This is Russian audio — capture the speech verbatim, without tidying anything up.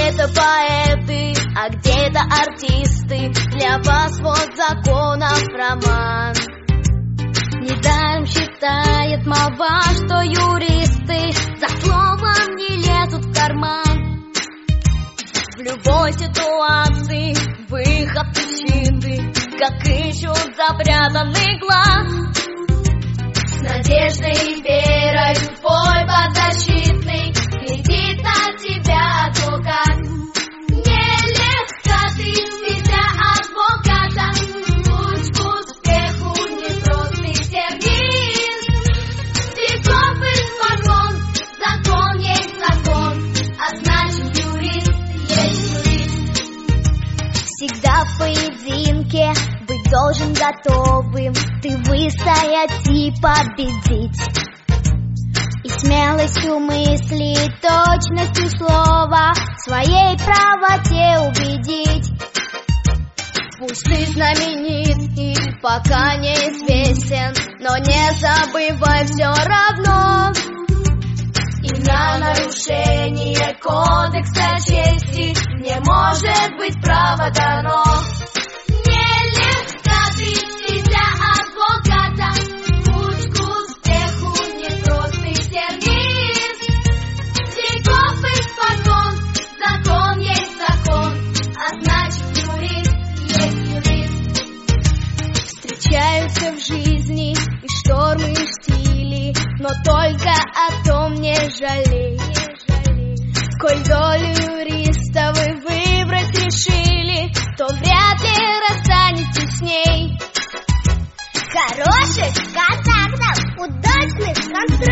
где-то поэты, а где-то артисты. Для вас вот законов роман. Недаром считает молва, что юристы за словом не лезут в карман. В любой ситуации выход ищите, как ищут запрятанный глаз. С надеждой и верой твой подзащитный глядит на тебя адвокат. Нелегко ты себя адвоката, путь к успеху непростый сервис. Веков информон, закон есть закон, а значит юрист есть юрист. Всегда в поединке быть должен готовым, ты выстоять и победить. И смелостью мысли, точностью слова в своей правоте убедить. Пусть ты знаменит и пока неизвестен, но не забывай все равно и на нарушение кодекса чести не может быть право дано. Нелегко ты себя адвоката, путь к успеху непростый сервис. Веков информон, закон есть закон, а значит юрист есть юрист. Встречаются в жизни и штормы, и штили, но только о том не жалей. Коль долю юриста вы выбрать решили, то вряд ли расстанетесь с ней. Хороших контактов, удачных контрактов.